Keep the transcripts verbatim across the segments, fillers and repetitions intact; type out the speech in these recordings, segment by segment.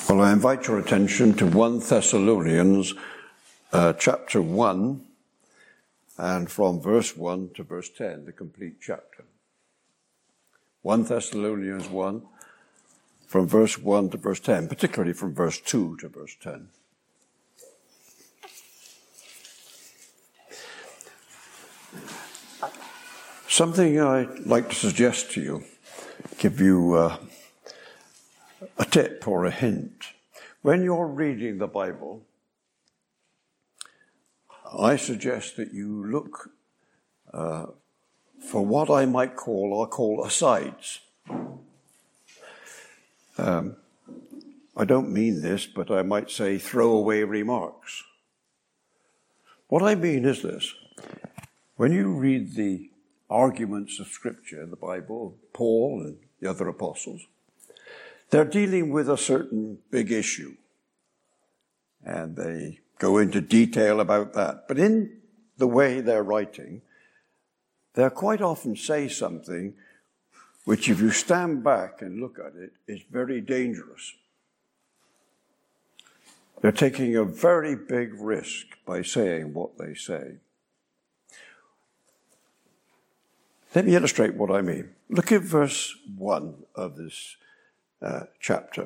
Well, I invite your attention to First Thessalonians uh, chapter one, and from verse one to verse ten, the complete chapter. First Thessalonians one, from verse one to verse ten, particularly from verse two to verse ten. Something I'd like to suggest to you, give you uh, a tip or a hint. When you're reading the Bible, I suggest that you look uh, for what I might call, I'll call asides. Um, I don't mean this, but I might say throwaway remarks. What I mean is this. When you read the arguments of Scripture in the Bible, Paul and the other apostles, they're dealing with a certain big issue, and they go into detail about that. But in the way they're writing, they'll quite often say something which, if you stand back and look at it, is very dangerous. They're taking a very big risk by saying what they say. Let me illustrate what I mean. Look at verse one of this uh, chapter.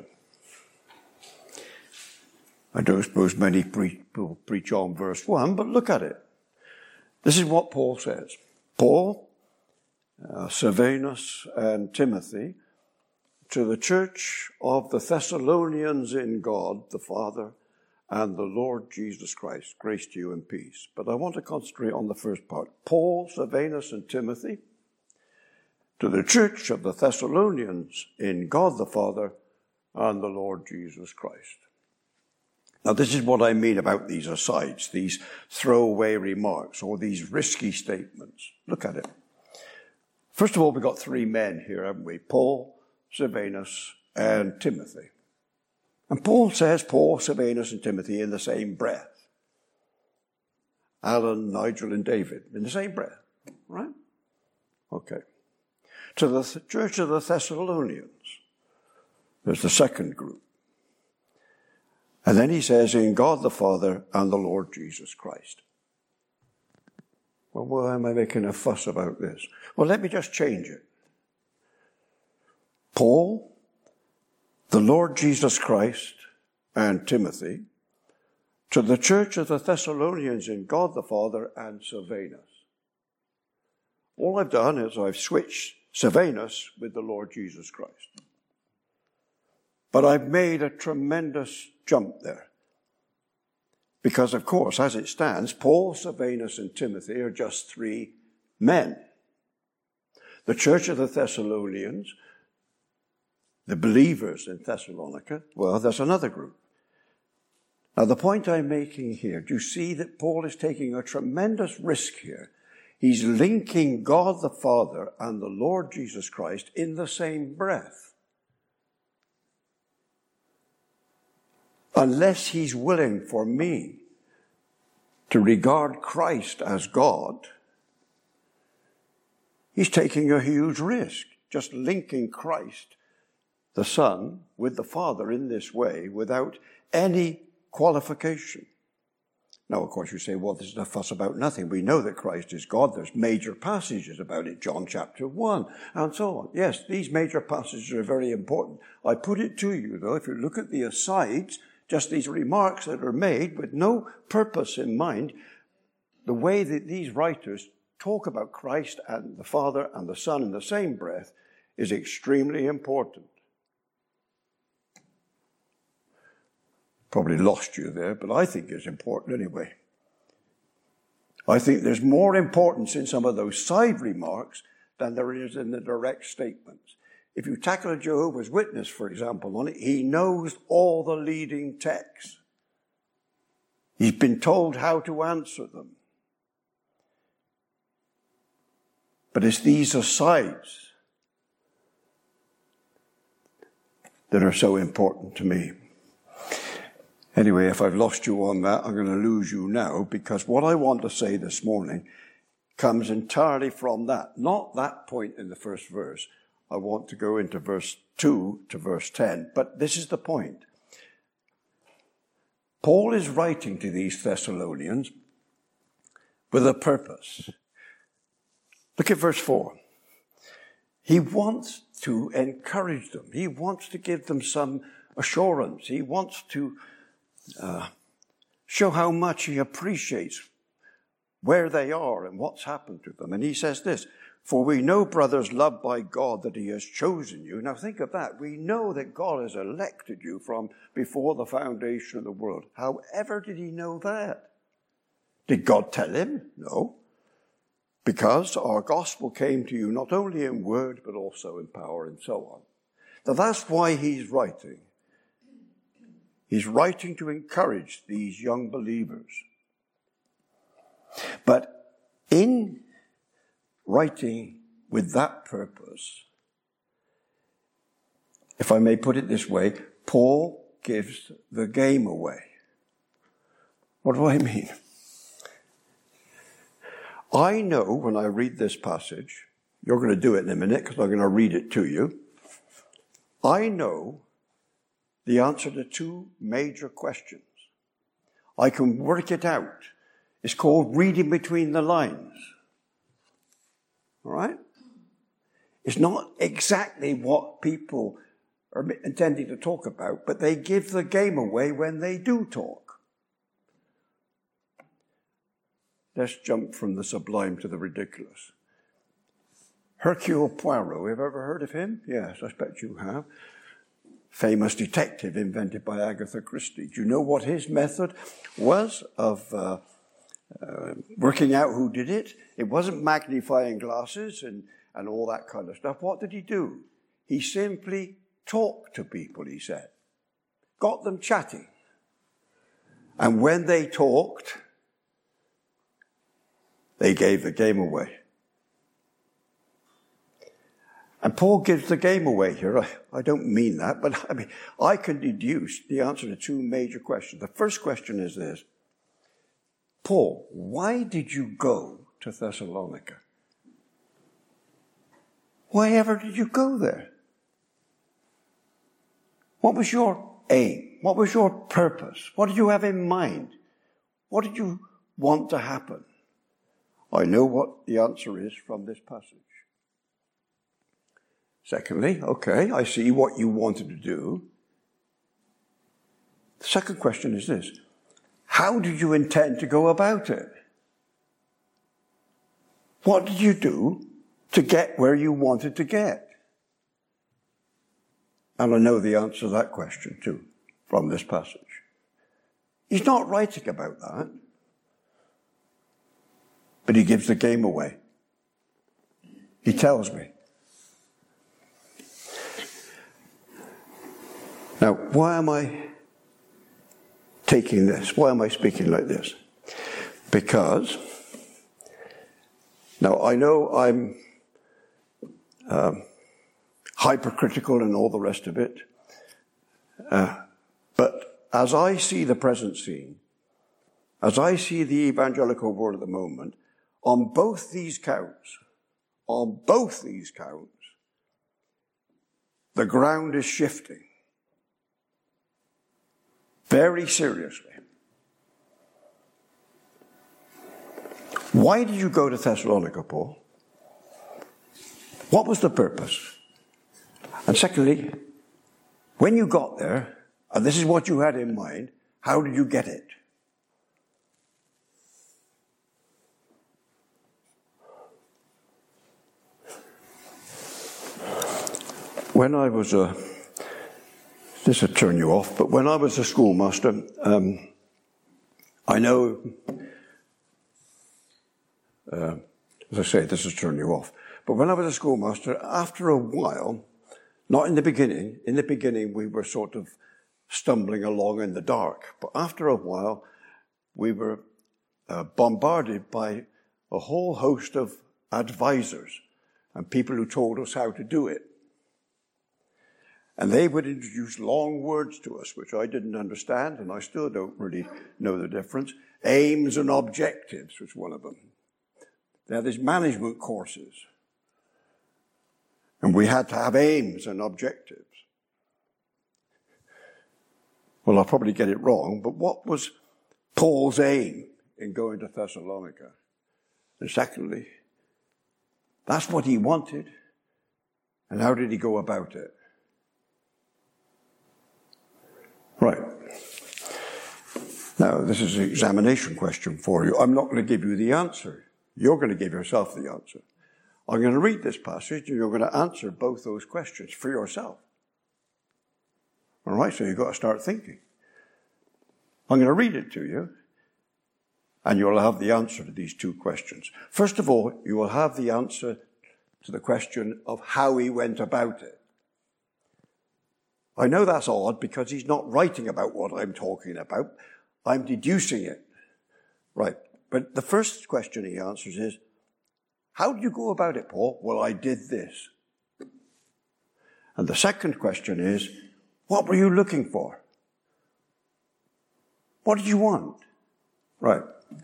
I don't suppose many people preach on verse one, but look at it. This is what Paul says. Paul, uh, Silvanus, and Timothy, to the church of the Thessalonians in God, the Father, and the Lord Jesus Christ, grace to you and peace. But I want to concentrate on the first part. Paul, Silvanus, and Timothy, to the church of the Thessalonians in God the Father and the Lord Jesus Christ. Now, this is what I mean about these asides, these throwaway remarks, or these risky statements. Look at it. First of all, we've got three men here, haven't we? Paul, Silvanus, and Timothy. And Paul says Paul, Silvanus, and Timothy in the same breath. Alan, Nigel, and David in the same breath, right? Okay. To the church of the Thessalonians, there's the second group. And then he says, in God the Father and the Lord Jesus Christ. Well, why am I making a fuss about this? Well, let me just change it. Paul, the Lord Jesus Christ, and Timothy, to the church of the Thessalonians in God the Father and Silvanus. All I've done is I've switched Silvanus with the Lord Jesus Christ. But I've made a tremendous jump there. Because, of course, as it stands, Paul, Silvanus, and Timothy are just three men. The church of the Thessalonians, the believers in Thessalonica, well, there's another group. Now, the point I'm making here, do you see that Paul is taking a tremendous risk here? He's linking God the Father and the Lord Jesus Christ in the same breath. Unless he's willing for me to regard Christ as God, he's taking a huge risk, just linking Christ, the Son, with the Father in this way without any qualification. Now, of course, you say, well, this is a fuss about nothing. We know that Christ is God. There's major passages about it, John chapter one, and so on. Yes, these major passages are very important. I put it to you, though, if you look at the asides, just these remarks that are made with no purpose in mind, the way that these writers talk about Christ and the Father and the Son in the same breath is extremely important. Probably lost you there, but I think it's important anyway. I think there's more importance in some of those side remarks than there is in the direct statements. If you tackle a Jehovah's Witness, for example, on it, he knows all the leading texts. He's been told how to answer them. But it's these asides that are so important to me. Anyway, if I've lost you on that, I'm going to lose you now, because what I want to say this morning comes entirely from that, not that point in the first verse. I want to go into verse two to verse ten, but this is the point. Paul is writing to these Thessalonians with a purpose. Look at verse four. He wants to encourage them. He wants to give them some assurance. He wants to uh, show how much he appreciates where they are and what's happened to them. And he says this, for we know, brothers, loved by God, that he has chosen you. Now think of that. We know that God has elected you from before the foundation of the world. However did he know that? Did God tell him? No. Because our gospel came to you not only in word, but also in power and so on. Now that's why he's writing. He's writing to encourage these young believers. But in writing with that purpose, if I may put it this way, Paul gives the game away. What do I mean? I know when I read this passage, you're going to do it in a minute because I'm going to read it to you. I know the answer to two major questions. I can work it out. It's called reading between the lines. All right? It's not exactly what people are intending to talk about, but they give the game away when they do talk. Let's jump from the sublime to the ridiculous. Hercule Poirot, have you ever heard of him? Yes, I expect you have. Famous detective invented by Agatha Christie. Do you know what his method was of uh, uh, working out who did it? It wasn't magnifying glasses and, and all that kind of stuff. What did he do? He simply talked to people, he said. Got them chatting. And when they talked, they gave the game away. And Paul gives the game away here. I, I don't mean that, but I mean, I can deduce the answer to two major questions. The first question is this. Paul, why did you go to Thessalonica? Why ever did you go there? What was your aim? What was your purpose? What did you have in mind? What did you want to happen? I know what the answer is from this passage. Secondly, okay, I see what you wanted to do. The second question is this. How did you intend to go about it? What did you do to get where you wanted to get? And I know the answer to that question too, from this passage. He's not writing about that. But he gives the game away. He tells me. Now, why am I taking this? Why am I speaking like this? Because, now I know I'm um, hypercritical and all the rest of it, uh, but as I see the present scene, as I see the evangelical world at the moment, on both these counts, on both these counts, the ground is shifting. Very seriously. Why did you go to Thessalonica, Paul? What was the purpose? And secondly, when you got there, and this is what you had in mind, how did you get it? When I was a, this will turn you off, but when I was a schoolmaster, um, I know, uh, as I say, this will turn you off, but when I was a schoolmaster, after a while, not in the beginning, in the beginning we were sort of stumbling along in the dark, but after a while we were uh, bombarded by a whole host of advisors and people who told us how to do it. And they would introduce long words to us, which I didn't understand, and I still don't really know the difference. Aims and objectives was one of them. They had these management courses. And we had to have aims and objectives. Well, I'll probably get it wrong, but what was Paul's aim in going to Thessalonica? And secondly, that's what he wanted. And how did he go about it? Right. Now, this is an examination question for you. I'm not going to give you the answer. You're going to give yourself the answer. I'm going to read this passage, and you're going to answer both those questions for yourself. All right, so you've got to start thinking. I'm going to read it to you, and you'll have the answer to these two questions. First of all, you will have the answer to the question of how he went about it. I know that's odd because he's not writing about what I'm talking about. I'm deducing it. Right. But the first question he answers is, how did you go about it, Paul? Well, I did this. And the second question is, what were you looking for? What did you want? Right.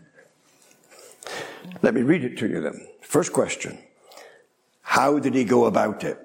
Let me read it to you then. First question. How did he go about it?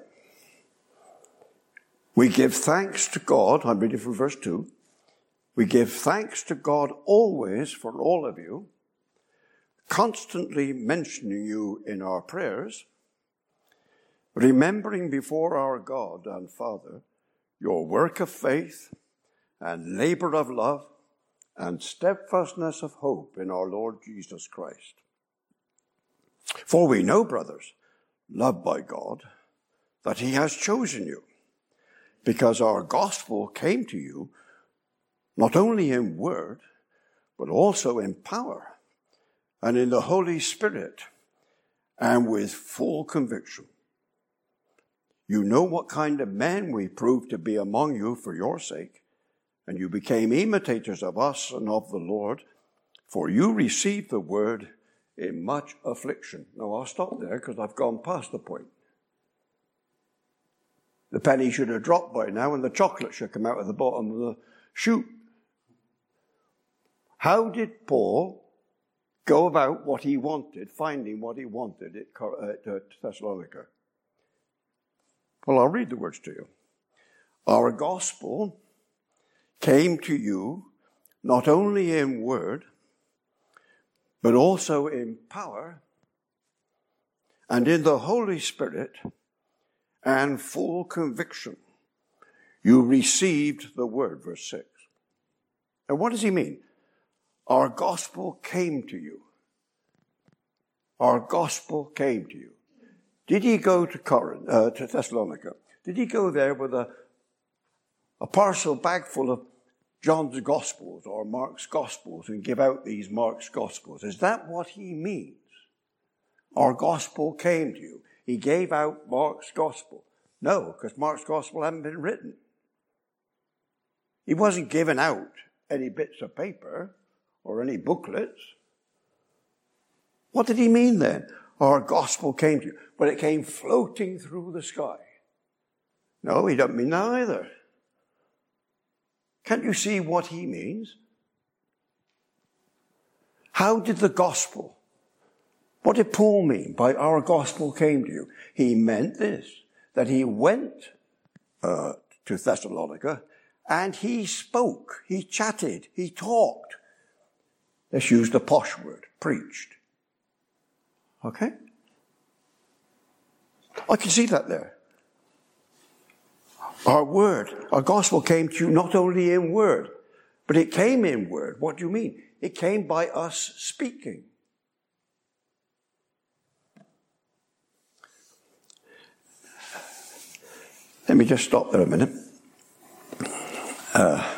We give thanks to God. I'm reading from verse two. We give thanks to God always for all of you, constantly mentioning you in our prayers, remembering before our God and Father your work of faith and labor of love and steadfastness of hope in our Lord Jesus Christ. For we know, brothers, loved by God, that he has chosen you, because our gospel came to you not only in word, but also in power and in the Holy Spirit and with full conviction. You know what kind of men we proved to be among you for your sake, and you became imitators of us and of the Lord, for you received the word in much affliction. Now, I'll stop there because I've gone past the point. The penny should have dropped by now and the chocolate should come out of the bottom of the chute. How did Paul go about what he wanted, finding what he wanted at Thessalonica? Well, I'll read the words to you. Our gospel came to you not only in word, but also in power and in the Holy Spirit and full conviction. You received the word, verse six. And what does he mean? Our gospel came to you. Our gospel came to you. Did he go to Corinth, uh, to Thessalonica? Did he go there with a, a parcel bag full of John's Gospels or Mark's Gospels and give out these Mark's Gospels? Is that what he means? Our gospel came to you. He gave out Mark's Gospel. No, because Mark's Gospel hadn't been written. He wasn't giving out any bits of paper or any booklets. What did he mean then? Our gospel came to you, but it came floating through the sky. No, he doesn't mean that either. Can't you see what he means? How did the gospel, what did Paul mean by our gospel came to you? He meant this, that he went uh, to Thessalonica and he spoke, he chatted, he talked. Let's use the posh word, preached. Okay? I can see that there. Our word, our gospel came to you not only in word, but it came in word. What do you mean? It came by us speaking. Let me just stop there a minute. Uh,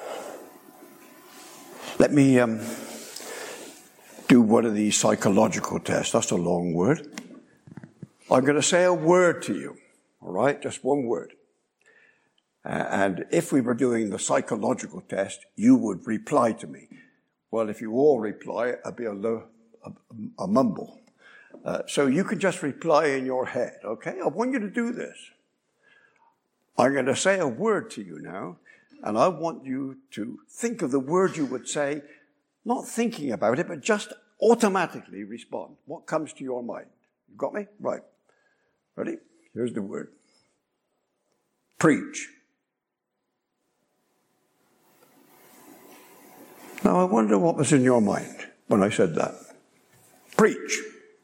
let me um, do one of these psychological tests. That's a long word. I'm going to say a word to you, all right? Just one word. Uh, and if we were doing the psychological test, you would reply to me. Well, if you all reply, it'd be a, low, a, a mumble. Uh, so you can just reply in your head, okay? I want you to do this. I'm going to say a word to you now, and I want you to think of the word you would say, not thinking about it, but just automatically respond. What comes to your mind? You got me? Right. Ready? Here's the word. Preach. Now, I wonder what was in your mind when I said that. Preach.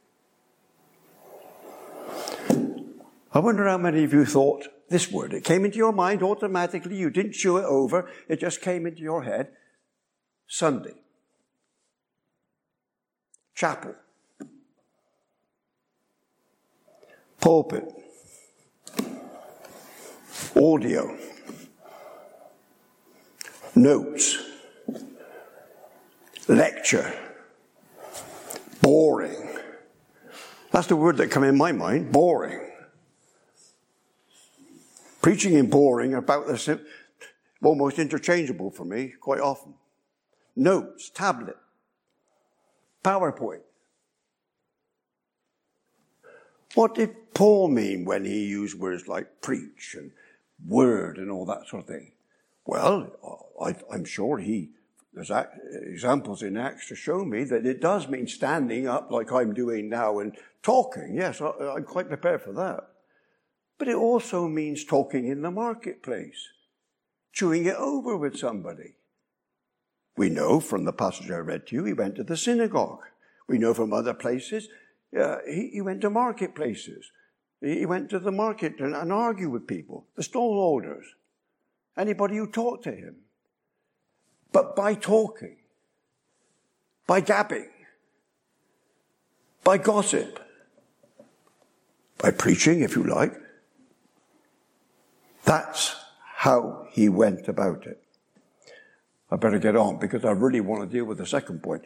I wonder how many of you thought this word. It came into your mind automatically. You didn't chew it over. It just came into your head. Sunday. Chapel. Pulpit. Audio. Notes. Lecture. Boring. That's the word that came in my mind. Boring. Preaching and boring are about the same, almost interchangeable for me quite often. Notes, tablet, PowerPoint. What did Paul mean when he used words like preach and word and all that sort of thing? Well, I, I'm sure he, there's examples in Acts to show me that it does mean standing up like I'm doing now and talking. Yes, I, I'm quite prepared for that. But it also means talking in the marketplace, chewing it over with somebody. We know from the passage I read to you, he went to the synagogue. We know from other places, uh, he, he went to marketplaces. He went to the market and, and argued with people, the stallholders, anybody who talked to him. But by talking, by gabbing, by gossip, by preaching, if you like, that's how he went about it. I better get on because I really want to deal with the second point.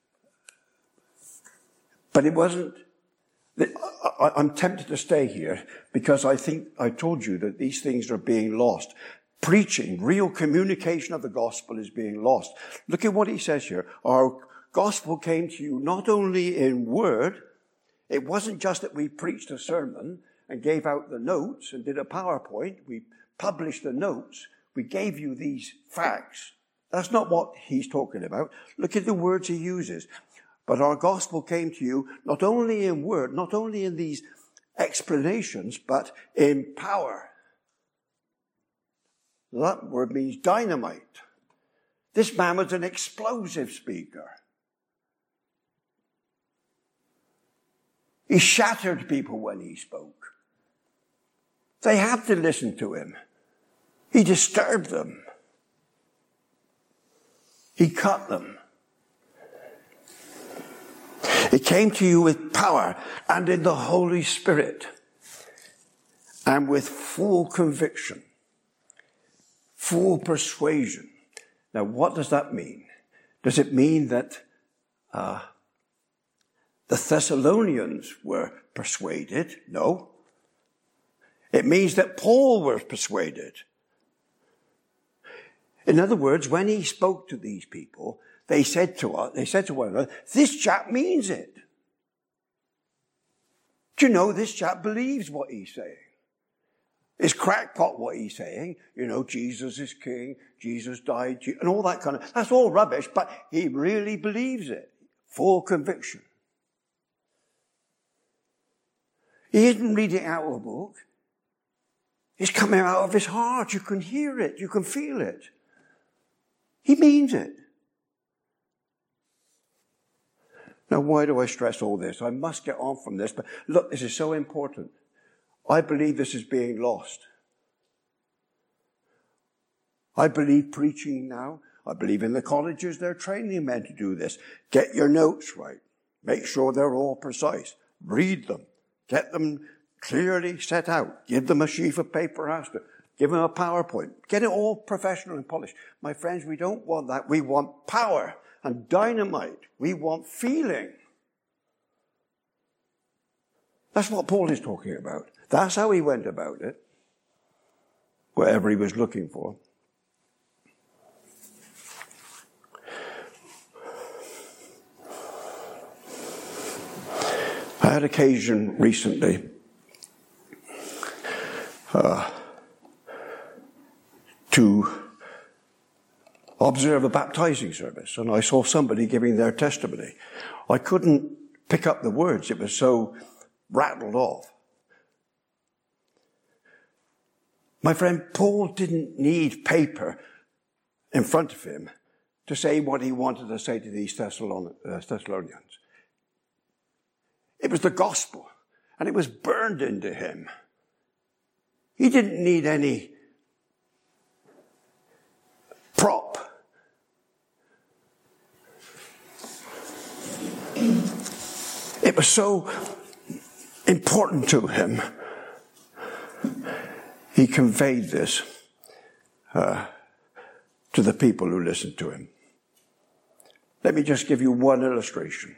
But it wasn't, I'm tempted to stay here because I think I told you that these things are being lost. Preaching, real communication of the gospel is being lost. Look at what he says here. Our gospel came to you not only in word. It wasn't just that we preached a sermon and gave out the notes and did a PowerPoint. We published the notes. We gave you these facts. That's not what he's talking about. Look at the words he uses. But our gospel came to you not only in word, not only in these explanations, but in power. That word means dynamite. This man was an explosive speaker. He shattered people when he spoke. They had to listen to him. He disturbed them. He cut them. It came to you with power and in the Holy Spirit and with full conviction, full persuasion. Now, what does that mean? Does it mean that uh, the Thessalonians were persuaded? No. It means that Paul was persuaded. In other words, when he spoke to these people, they said to us, they said to one another, this chap means it. Do you know, this chap believes what he's saying. It's crackpot what he's saying. You know, Jesus is king, Jesus died, and all that kind of, that's all rubbish, but he really believes it. Full conviction. He isn't reading out of a book. It's coming out of his heart. You can hear it. You can feel it. He means it. Now, why do I stress all this? I must get on from this, but look, this is so important. I believe this is being lost. I believe preaching now. I believe in the colleges, they're training men to do this. Get your notes right. Make sure they're all precise. Read them. Get them clearly set out. Give them a sheaf of paper after. Give them a PowerPoint. Get it all professional and polished. My friends, we don't want that. We want power and dynamite. We want feeling. That's what Paul is talking about. That's how he went about it. Whatever he was looking for. I had occasion recently uh, to observe a baptizing service, and I saw somebody giving their testimony. I couldn't pick up the words. It was so rattled off. My friend, Paul didn't need paper in front of him to to say what he wanted to say to these Thessalonians. It was the gospel, and it was burned into him. He didn't need any prop. It was so important to him. He conveyed this uh, to the people who listened to him. Let me just give you one illustration.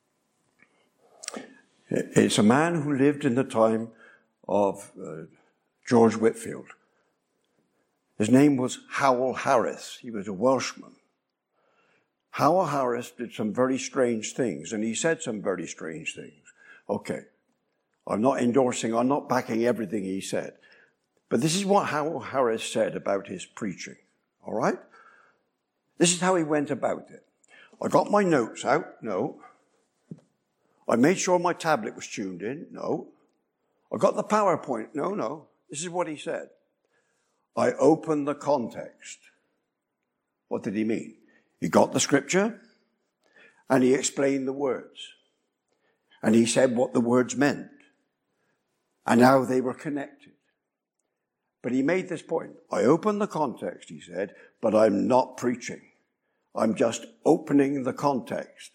It's a man who lived in the time of uh, George Whitefield. His name was Howell Harris. He was a Welshman. Howell Harris did some very strange things, and he said some very strange things. Okay, I'm not endorsing, I'm not backing everything he said. But this is what Howell Harris said about his preaching, all right? This is how he went about it. I got my notes out, no. I made sure my tablet was tuned in, no. I got the PowerPoint, no, no. This is what he said. I opened the context. What did he mean? He got the scripture, and he explained the words. And he said what the words meant, and how they were connected. But he made this point. I opened the context, he said, but I'm not preaching. I'm just opening the context.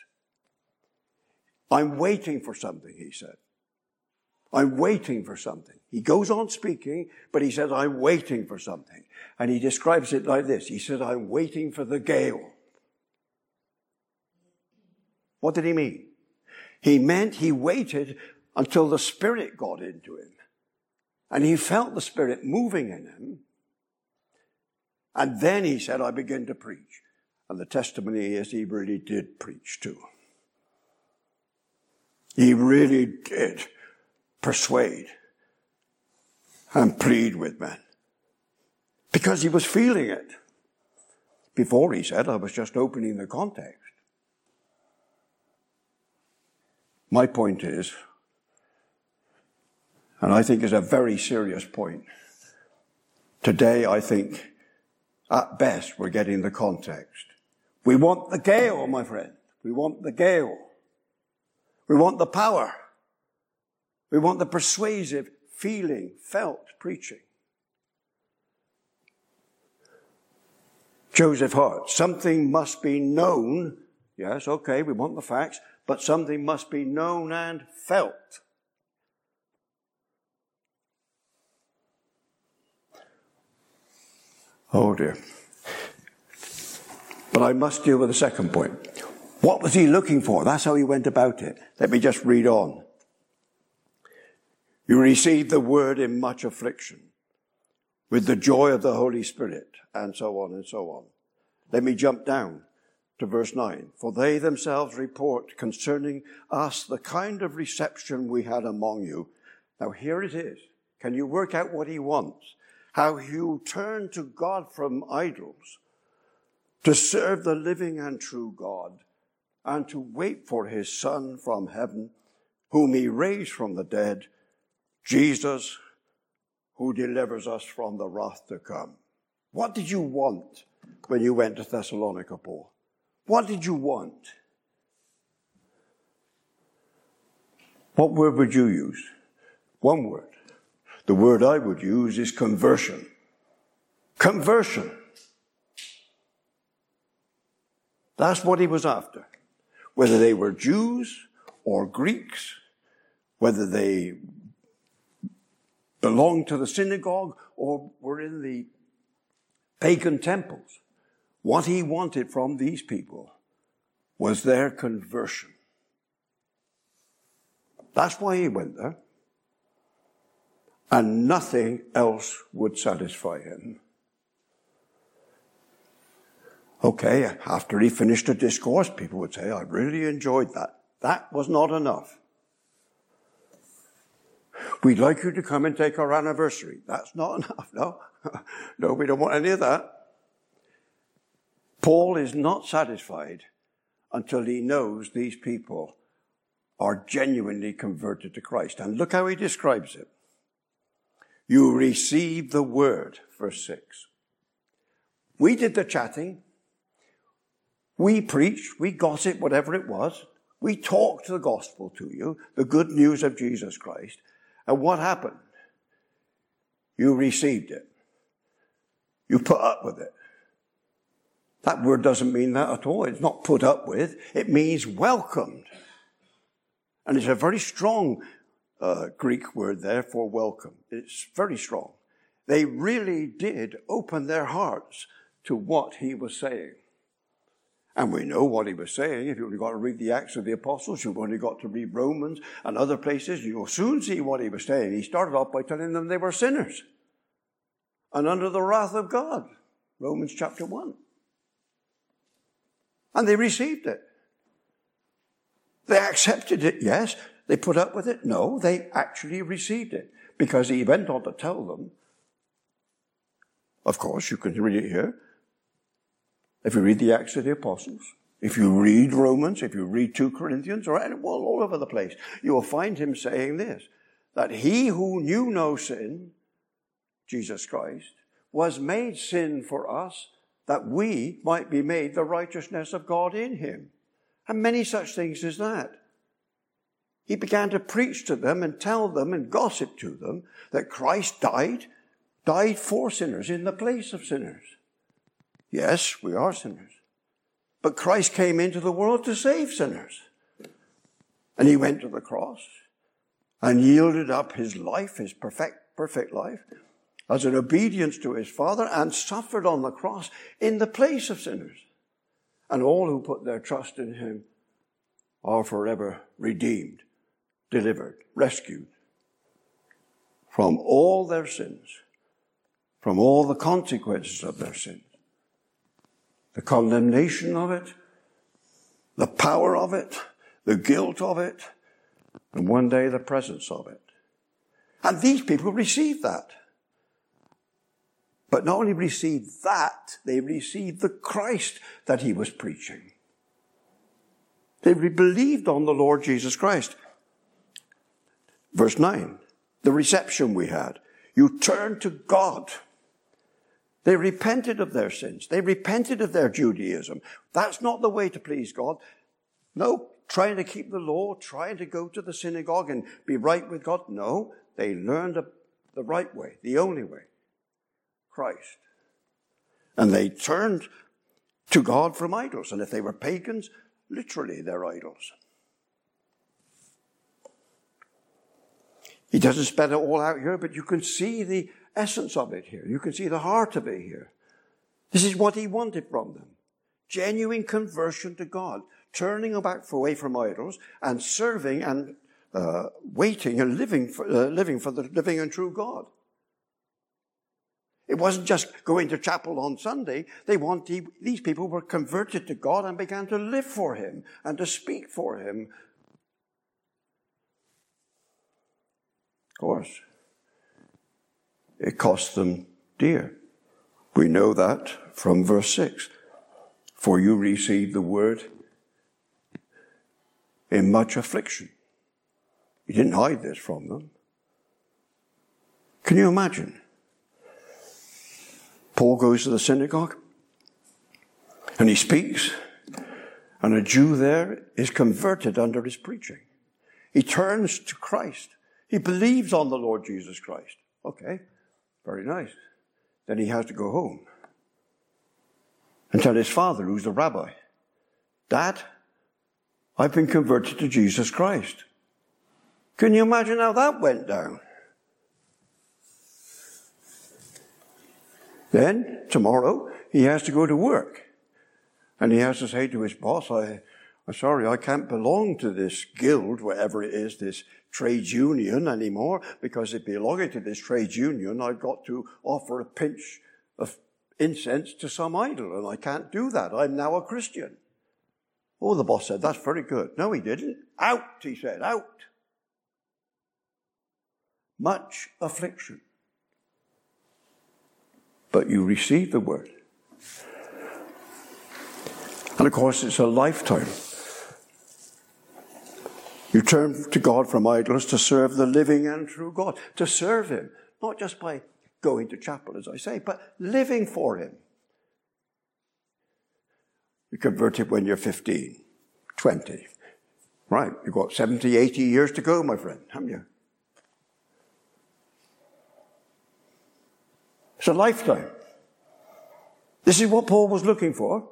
I'm waiting for something, he said. I'm waiting for something. He goes on speaking, but he says, I'm waiting for something. And he describes it like this. He says, I'm waiting for the gale. What did he mean? He meant he waited until the Spirit got into him. And he felt the Spirit moving in him. And then he said, I begin to preach. And the testimony is he really did preach too. He really did persuade and plead with men. Because he was feeling it. Before he said, I was just opening the context. My point is, and I think is a very serious point, today I think at best we're getting the context. We want the gale, my friend. We want the gale. We want the power. We want the persuasive, feeling, felt preaching. Joseph Hart, something must be known. Yes, okay, we want the facts, but something must be known and felt. Oh dear. But I must deal with the second point. What was he looking for? That's how he went about it. Let me just read on. You received the word in much affliction, with the joy of the Holy Spirit, and so on and so on. Let me jump down to verse nine. For they themselves report concerning us the kind of reception we had among you. Now here it is. Can you work out what he wants? How you turn to God from idols, to serve the living and true God, and to wait for his Son from heaven, whom he raised from the dead, Jesus, who delivers us from the wrath to come. What did you want when you went to Thessalonica, Paul? What did you want? What word would you use? One word. The word I would use is conversion. Conversion. That's what he was after. Whether they were Jews or Greeks, whether they belonged to the synagogue or were in the pagan temples, what he wanted from these people was their conversion. That's why he went there. And nothing else would satisfy him. Okay, after he finished a discourse, people would say, I really enjoyed that. That was not enough. We'd like you to come and take our anniversary. That's not enough, no. No, we don't want any of that. Paul is not satisfied until he knows these people are genuinely converted to Christ. And look how he describes it. You receive the word, verse six. We did the chatting. We preached, we gossiped, whatever it was. We talked the gospel to you, the good news of Jesus Christ. And what happened? You received it. You put up with it. That word doesn't mean that at all. It's not put up with. It means welcomed. And it's a very strong uh, Greek word there for welcome. It's very strong. They really did open their hearts to what he was saying. And we know what he was saying. If you've only got to read the Acts of the Apostles, you've only got to read Romans and other places, you'll soon see what he was saying. He started off by telling them they were sinners and under the wrath of God. Romans chapter one. And they received it. They accepted it, yes. They put up with it, no. They actually received it. Because he went on to tell them, of course, you can read it here. If you read the Acts of the Apostles, if you read Romans, if you read Second Corinthians, or well, all over the place, you will find him saying this, that he who knew no sin, Jesus Christ, was made sin for us, that we might be made the righteousness of God in him. And many such things as that. He began to preach to them and tell them and gossip to them that Christ died, died for sinners in the place of sinners. Yes, we are sinners. But Christ came into the world to save sinners. And he went to the cross and yielded up his life, his perfect, perfect life, as an obedience to his Father, and suffered on the cross in the place of sinners. And all who put their trust in him are forever redeemed, delivered, rescued from all their sins, from all the consequences of their sins. The condemnation of it, the power of it, the guilt of it, and one day the presence of it. And these people received that. But not only received that, they received the Christ that he was preaching. They believed on the Lord Jesus Christ. Verse nine, the reception we had. You turned to God. They repented of their sins. They repented of their Judaism. That's not the way to please God. No, trying to keep the law, trying to go to the synagogue and be right with God. No, they learned the right way, the only way. Christ. And they turned to God from idols. And if they were pagans, literally they're idols. He doesn't spell it all out here, but you can see the essence of it here. You can see the heart of it here. This is what he wanted from them. Genuine conversion to God. Turning back away from idols and serving and uh, waiting and living for, uh, living for the living and true God. It wasn't just going to chapel on Sunday. They wanted, these people were converted to God and began to live for him and to speak for him. Of course, it cost them dear. We know that from verse six. For you received the word in much affliction. You didn't hide this from them. Can you imagine? Paul goes to the synagogue and he speaks, and a Jew there is converted under his preaching. He turns to Christ. He believes on the Lord Jesus Christ. Okay, very nice. Then he has to go home and tell his father, who's the rabbi, Dad, I've been converted to Jesus Christ. Can you imagine how that went down? Then, tomorrow, he has to go to work. And he has to say to his boss, I, I'm sorry, I can't belong to this guild, whatever it is, this trade union anymore, because if belonging to this trade union, I've got to offer a pinch of incense to some idol, and I can't do that. I'm now a Christian. Oh, the boss said, that's very good. No, he didn't. Out, he said, out. Much affliction. But you receive the word. And of course, it's a lifetime. You turn to God from idols to serve the living and true God. To serve him, not just by going to chapel, as I say, but living for him. You're converted when you're fifteen, twenty. Right, you've got seventy, eighty years to go, my friend, haven't you? It's a lifetime. This is what Paul was looking for.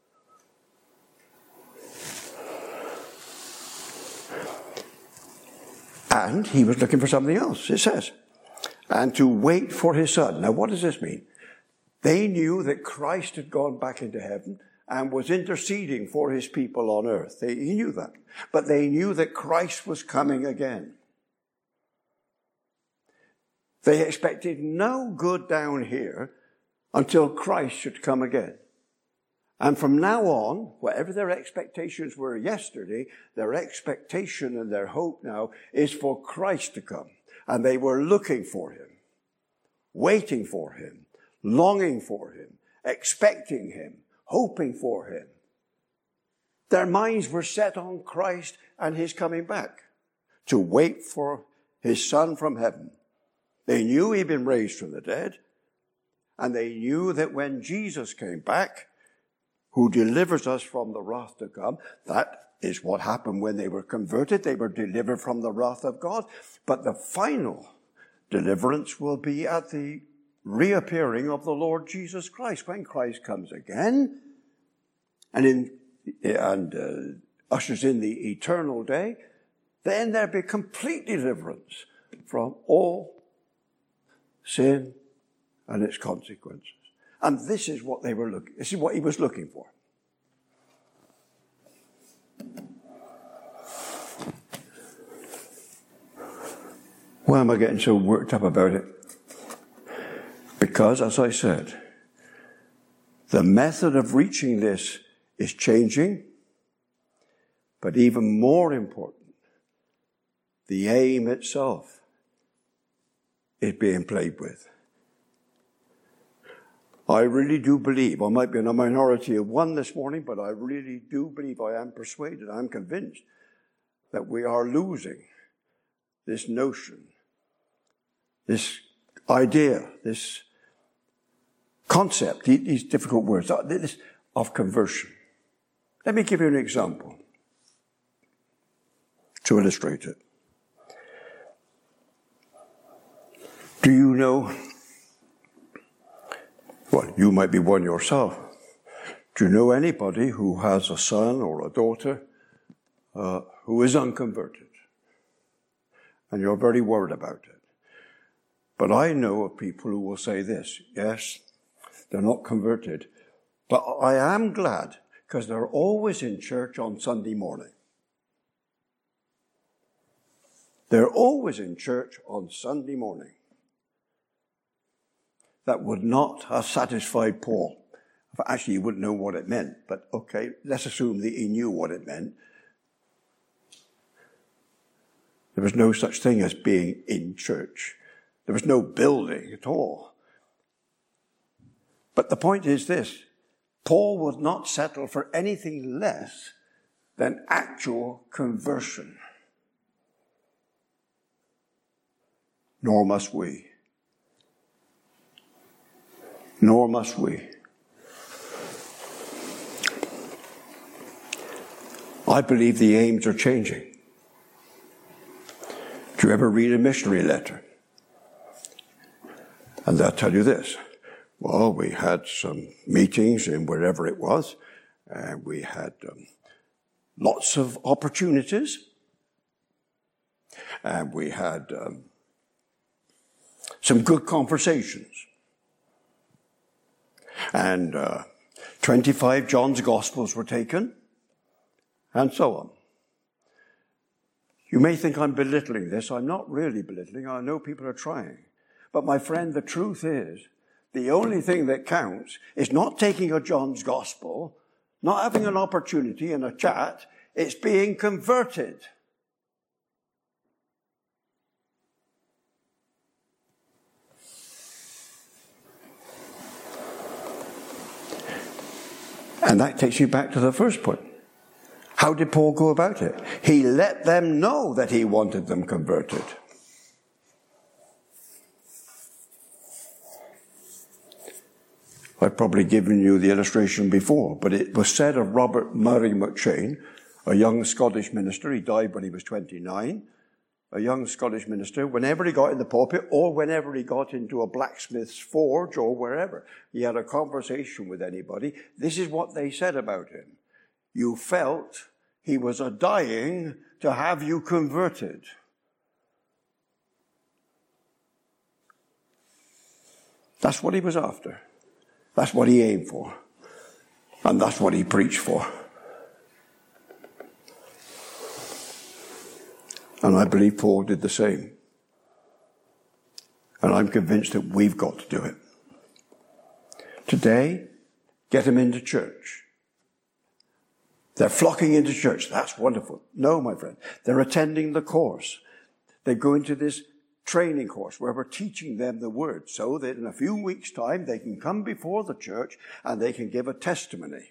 And he was looking for something else, it says. And to wait for his son. Now, what does this mean? They knew that Christ had gone back into heaven and was interceding for his people on earth. They, he knew that. But they knew that Christ was coming again. They expected no good down here until Christ should come again. And from now on, whatever their expectations were yesterday, their expectation and their hope now is for Christ to come. And they were looking for him, waiting for him, longing for him, expecting him, hoping for him. Their minds were set on Christ and his coming back, to wait for his Son from heaven. They knew he'd been raised from the dead, and they knew that when Jesus came back, who delivers us from the wrath to come, that is what happened when they were converted. They were delivered from the wrath of God. But the final deliverance will be at the reappearing of the Lord Jesus Christ, when Christ comes again and in and uh, ushers in the eternal day. Then there'll be complete deliverance from all sin and its consequences. And this is what they were looking. This is what he was looking for. Why am I getting so worked up about it? Because, as I said, the method of reaching this is changing, but even more important, the aim itself is being played with. I really do believe, I might be in a minority of one this morning, but I really do believe, I am persuaded, I'm convinced that we are losing this notion, this idea, this concept, these difficult words, this of conversion. Let me give you an example to illustrate it. Do you know, well, you might be one yourself. Do you know anybody who has a son or a daughter uh, who is unconverted? And you're very worried about it. But I know of people who will say this, yes, they're not converted, but I am glad because they're always in church on Sunday morning. They're always in church on Sunday morning. That would not have satisfied Paul. Actually, he wouldn't know what it meant, but okay, let's assume that he knew what it meant. There was no such thing as being in church. There was no building at all. But the point is this, Paul would not settle for anything less than actual conversion. Nor must we. Nor must we. I believe the aims are changing. Do you ever read a missionary letter? And they'll tell you this. Well, we had some meetings in wherever it was, and we had um, lots of opportunities, and we had um, some good conversations. And uh, twenty-five John's Gospels were taken, and so on. You may think I'm belittling this. I'm not really belittling. I know people are trying. But my friend, the truth is, the only thing that counts is not taking a John's Gospel, not having an opportunity in a chat. It's being converted. And that takes you back to the first point. How did Paul go about it? He let them know that he wanted them converted. I've probably given you the illustration before, but it was said of Robert Murray McCheyne, a young Scottish minister. He died when he was twenty-nine. A young Scottish minister, whenever he got in the pulpit or whenever he got into a blacksmith's forge or wherever he had a conversation with anybody, this is what they said about him. You felt he was a dying to have you converted. That's what he was after. That's what he aimed for. And that's what he preached for. And I believe Paul did the same. And I'm convinced that we've got to do it. Today, get them into church. They're flocking into church. That's wonderful. No, my friend. They're attending the course. They go into this training course where we're teaching them the word so that in a few weeks' time they can come before the church and they can give a testimony,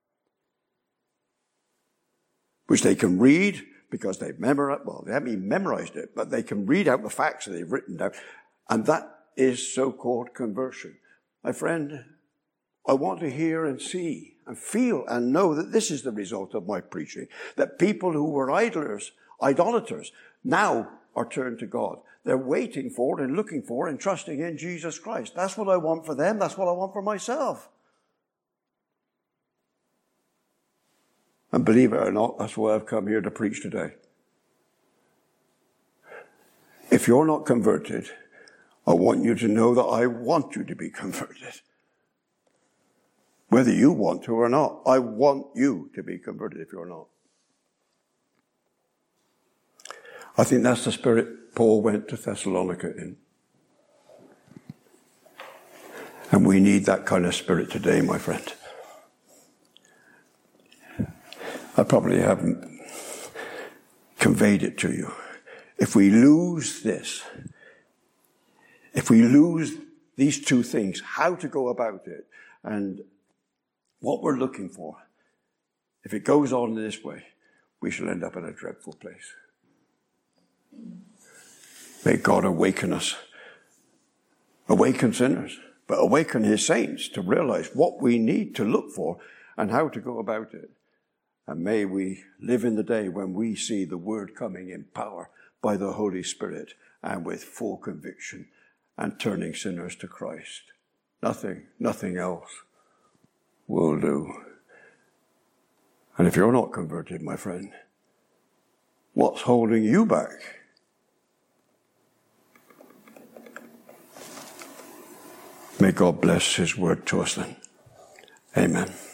which they can read because they've memorized, well, they haven't even memorized it, but they can read out the facts that they've written down. And that is so-called conversion. My friend, I want to hear and see and feel and know that this is the result of my preaching, that people who were idlers, idolaters, now are turned to God. They're waiting for and looking for and trusting in Jesus Christ. That's what I want for them. That's what I want for myself. And believe it or not, that's why I've come here to preach today. If you're not converted, I want you to know that I want you to be converted. Whether you want to or not, I want you to be converted if you're not. I think that's the spirit Paul went to Thessalonica in. And we need that kind of spirit today, my friend. I probably haven't conveyed it to you. If we lose this, if we lose these two things, how to go about it and what we're looking for, if it goes on in this way, we shall end up in a dreadful place. May God awaken us, awaken sinners, but awaken his saints to realize what we need to look for and how to go about it. And may we live in the day when we see the word coming in power by the Holy Spirit and with full conviction and turning sinners to Christ. Nothing, nothing else will do. And if you're not converted, my friend, what's holding you back? May God bless his word to us then. Amen.